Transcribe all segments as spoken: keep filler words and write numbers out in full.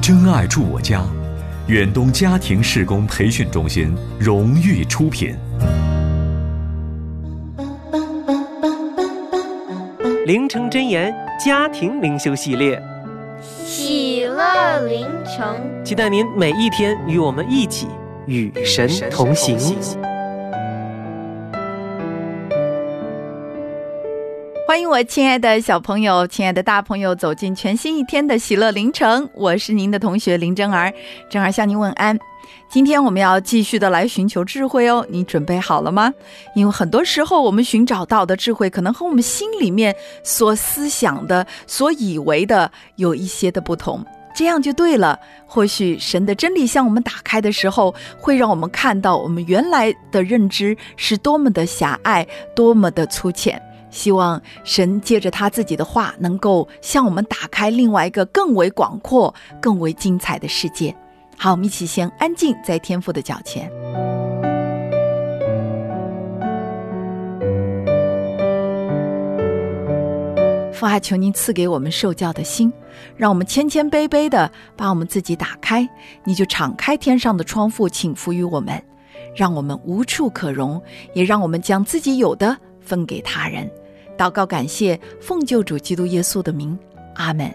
真爱住我家，远东家庭事工培训中心荣誉出品。 灵城真言家庭灵修系列， 喜乐灵城， 期待您每一天与我们一起与神同行。 欢迎我亲爱的小朋友，亲爱的大朋友，走进全新一天的喜乐灵城。我是您的同学林真儿，真儿向您问安。今天我们要继续的来寻求智慧哦，你准备好了吗？因为很多时候我们寻找到的智慧可能和我们心里面所思想的、所以为的有一些的不同，这样就对了。或许神的真理向我们打开的时候，会让我们看到我们原来的认知是多么的狭隘，多么的粗浅。希望神借着他自己的话，能够向我们打开另外一个更为广阔、更为精彩的世界。好，我们一起先安静在天父的脚前。父啊，求您赐给我们受教的心，让我们谦谦卑卑的把我们自己打开，你就敞开天上的窗户，倾福于我们，让我们无处可容，也让我们将自己有的分给他人。祷告感谢，奉救主基督耶稣的名，阿们。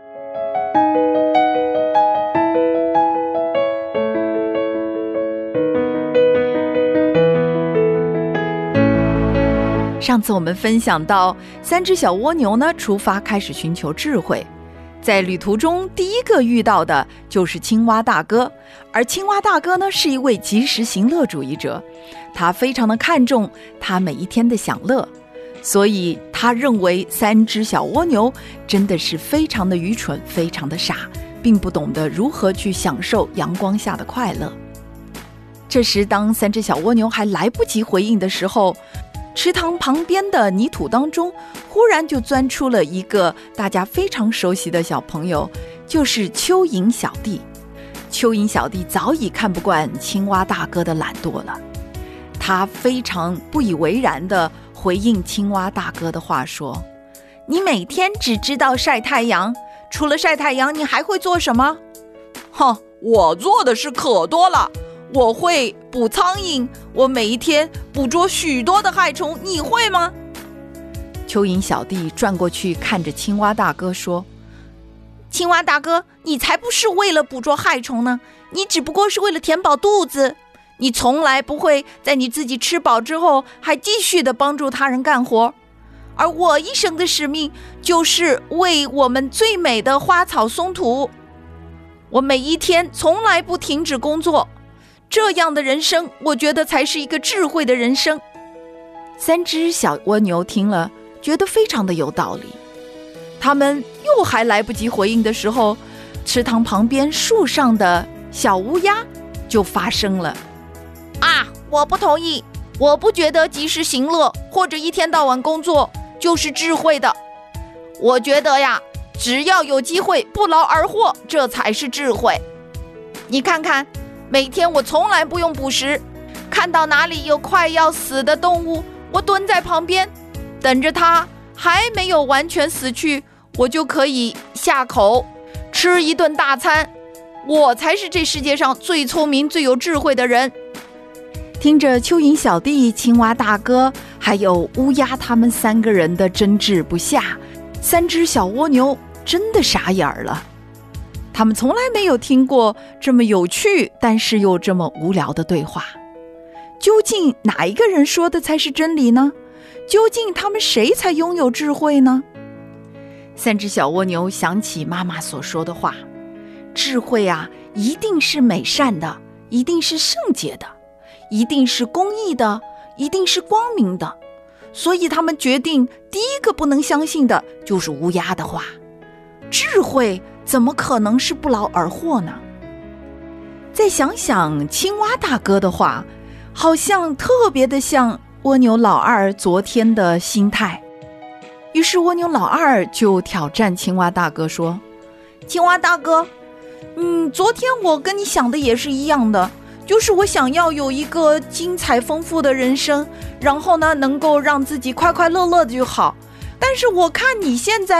上次我们分享到，三只小蜗牛呢出发开始寻求智慧，在旅途中第一个遇到的就是青蛙大哥，而青蛙大哥呢是一位及时行乐主义者，他非常的看重他每一天的享乐，所以他认为三只小蜗牛真的是非常的愚蠢，非常的傻，并不懂得如何去享受阳光下的快乐。这时当三只小蜗牛还来不及回应的时候，池塘旁边的泥土当中忽然就钻出了一个大家非常熟悉的小朋友，就是蚯蚓小弟。蚯蚓小弟早已看不惯青蛙大哥的懒惰了，他非常不以为然地回应青蛙大哥的话说，你每天只知道晒太阳，除了晒太阳你还会做什么？哼，我做的事可多了，我会捕苍蝇，我每一天捕捉许多的害虫，你会吗？蚯蚓小弟转过去看着青蛙大哥说，青蛙大哥，你才不是为了捕捉害虫呢，你只不过是为了填饱肚子，你从来不会在你自己吃饱之后还继续的帮助他人干活，而我一生的使命就是为我们最美的花草松土，我每一天从来不停止工作，这样的人生我觉得才是一个智慧的人生。三只小蜗牛听了觉得非常的有道理，他们又还来不及回应的时候，池塘旁边树上的小乌鸦就发声了，啊，我不同意，我不觉得及时行乐或者一天到晚工作就是智慧的，我觉得呀，只要有机会不劳而获，这才是智慧。你看看，每天我从来不用捕食，看到哪里有快要死的动物，我蹲在旁边等着它还没有完全死去，我就可以下口吃一顿大餐，我才是这世界上最聪明最有智慧的人。听着蚯蚓小弟、青蛙大哥还有乌鸦他们三个人的争执不下，三只小蜗牛真的傻眼了，他们从来没有听过这么有趣但是又这么无聊的对话。究竟哪一个人说的才是真理呢？究竟他们谁才拥有智慧呢？三只小蜗牛想起妈妈所说的话，智慧啊，一定是美善的，一定是圣洁的，一定是公义的，一定是光明的，所以他们决定第一个不能相信的就是乌鸦的话。智慧怎么可能是不劳而获呢？再想想青蛙大哥的话，好像特别的像蜗牛老二昨天的心态。于是蜗牛老二就挑战青蛙大哥说，青蛙大哥，嗯，昨天我跟你想的也是一样的，就是我想要有一个精彩丰富的人生，然后呢能够让自己快快乐乐的就好，但是我看你现在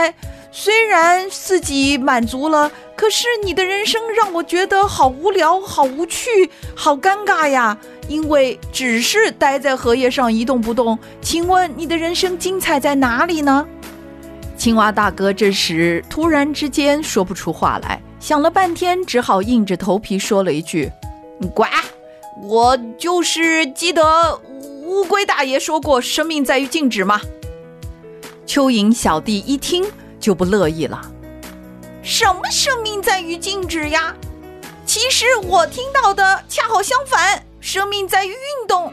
虽然自己满足了，可是你的人生让我觉得好无聊，好无趣，好尴尬呀，因为只是待在荷叶上一动不动。请问你的人生精彩在哪里呢？青蛙大哥这时突然之间说不出话来，想了半天，只好硬着头皮说了一句：呱，我就是记得乌龟大爷说过，生命在于静止嘛。蚯蚓小弟一听就不乐意了，什么生命在于静止呀？其实我听到的恰好相反，生命在于运动。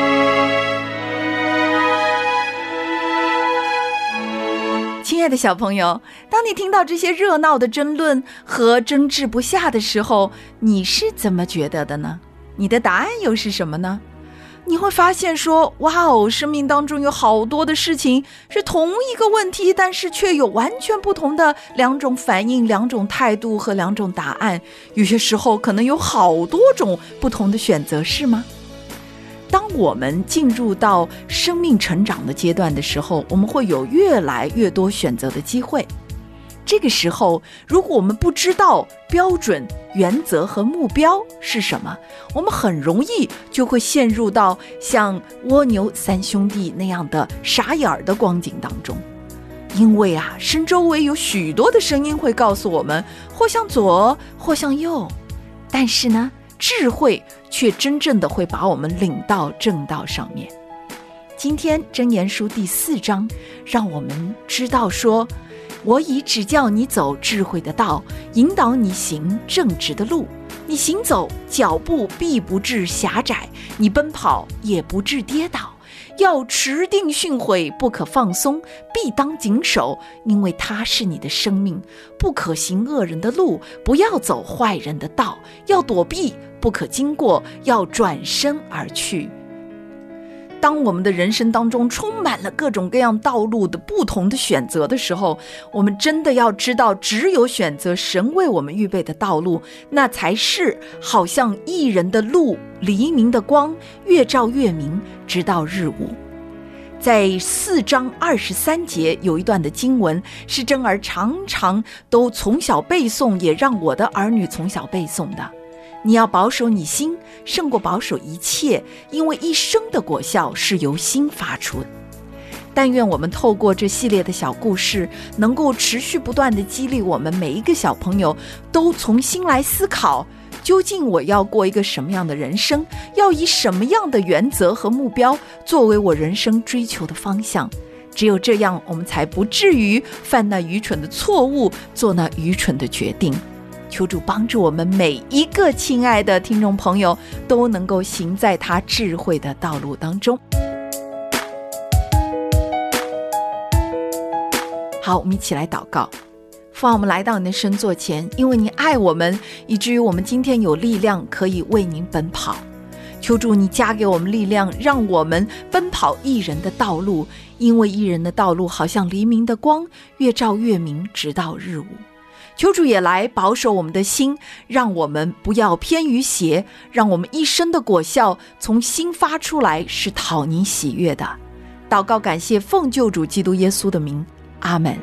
亲爱的小朋友，当你听到这些热闹的争论和争执不下的时候，你是怎么觉得的呢？你的答案又是什么呢？你会发现说，哇哦，生命当中有好多的事情是同一个问题，但是却有完全不同的两种反应、两种态度和两种答案。有些时候可能有好多种不同的选择，是吗？当我们进入到生命成长的阶段的时候，我们会有越来越多选择的机会。这个时候，如果我们不知道标准、原则和目标是什么，我们很容易就会陷入到像蜗牛三兄弟那样的傻眼儿的光景当中。因为啊，身周围有许多的声音会告诉我们，或向左，或向右，但是呢，智慧却真正的会把我们领到正道上面。今天箴言书第四章让我们知道说，我已指教你走智慧的道，引导你行正直的路。你行走，脚步必不致狭窄；你奔跑，也不致跌倒。要持定训诲，不可放松，必当谨守，因为它是你的生命。不可行恶人的路，不要走坏人的道。要躲避，不可经过，要转身而去。当我们的人生当中充满了各种各样道路的不同的选择的时候，我们真的要知道，只有选择神为我们预备的道路，那才是好像义人的路，黎明的光，越照越明，直到日午。在四章二十三节有一段的经文是珍儿常常都从小背诵，也让我的儿女从小背诵的。你要保守你心，胜过保守一切，因为一生的果效是由心发出的。但愿我们透过这系列的小故事，能够持续不断地激励我们每一个小朋友，都从心来思考，究竟我要过一个什么样的人生，要以什么样的原则和目标作为我人生追求的方向。只有这样，我们才不至于犯那愚蠢的错误，做那愚蠢的决定。求主帮助我们每一个亲爱的听众朋友，都能够行在他智慧的道路当中。好，我们一起来祷告。父啊，我们来到你的圣座前，因为你爱我们，以至于我们今天有力量可以为您奔跑。求主你加给我们力量，让我们奔跑义人的道路，因为义人的道路好像黎明的光，越照越明，直到日午。求主也来保守我们的心，让我们不要偏于邪，让我们一生的果效从心发出来，是讨你喜悦的。祷告感谢，奉救主基督耶稣的名，阿们。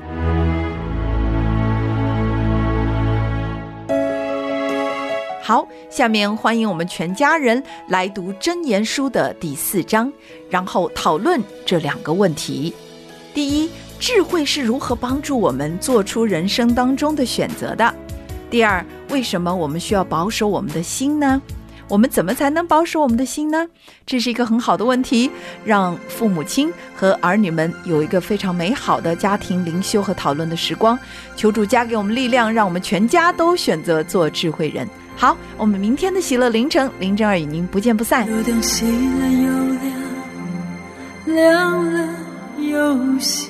好，下面欢迎我们全家人来读箴言书的第四章，然后讨论这两个问题。第一，智慧是如何帮助我们做出人生当中的选择的？第二，为什么我们需要保守我们的心呢？我们怎么才能保守我们的心呢？这是一个很好的问题，让父母亲和儿女们有一个非常美好的家庭灵修和讨论的时光。求主加给我们力量，让我们全家都选择做智慧人。好，我们明天的喜乐凌晨，林真儿与您不见不散。 有灯熄了又亮，亮了又熄，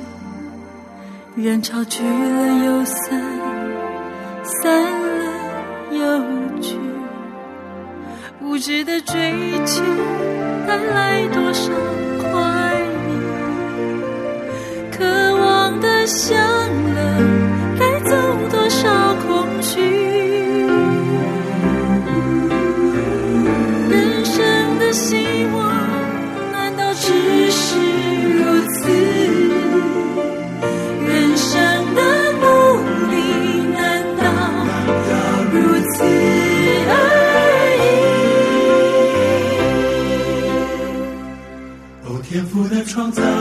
人潮聚了又散，散了又聚。无知的追求带来多少快意，渴望的享乐带走多少空虚。人生的希望难道只是如此？人生的创造，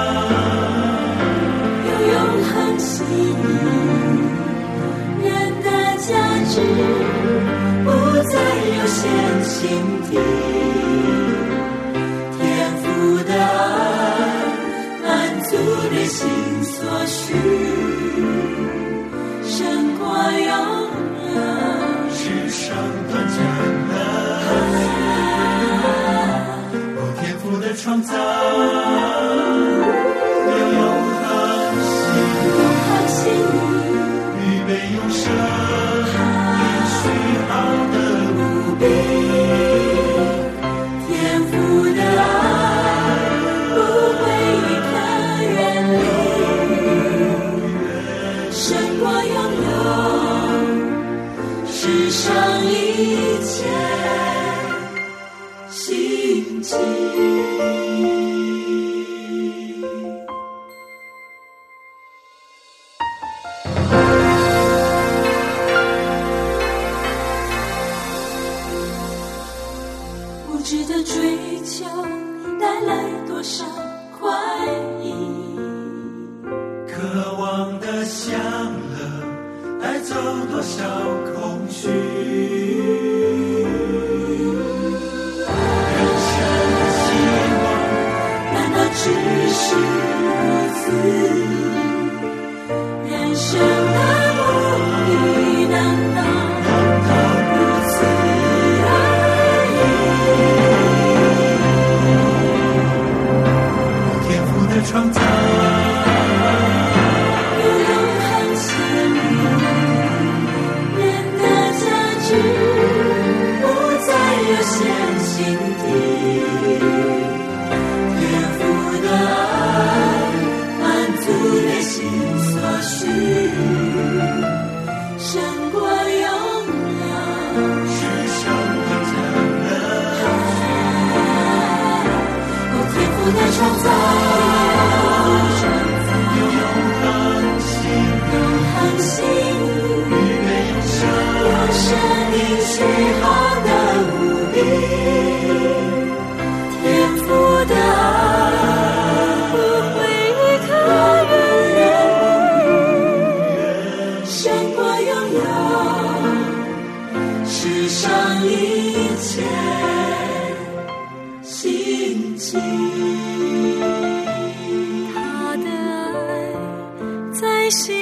有永恒吸引，人的价值不再有限心地，天父的爱满足内心所需，胜过永远世上短暂的哦，天父的创造，有永恒心预备永生也许好的无比， 天父的爱不会一刻远离，胜过拥有世上一切心情。无知的追求带来多少快意， 渴望的享乐带走多少空虚，人生的希望难道只是如此？人生的目的难道如此而已？ 天父的创造， 有永恒吸引，人的价值不再有限心地，天父的爱满足内心所需，胜过永远世上的真的哦，天父的创造， 有永恒心恒心预备永生有生命许好的无比，天父的爱不会一刻远离，胜过拥有世上一切心情。他的爱在心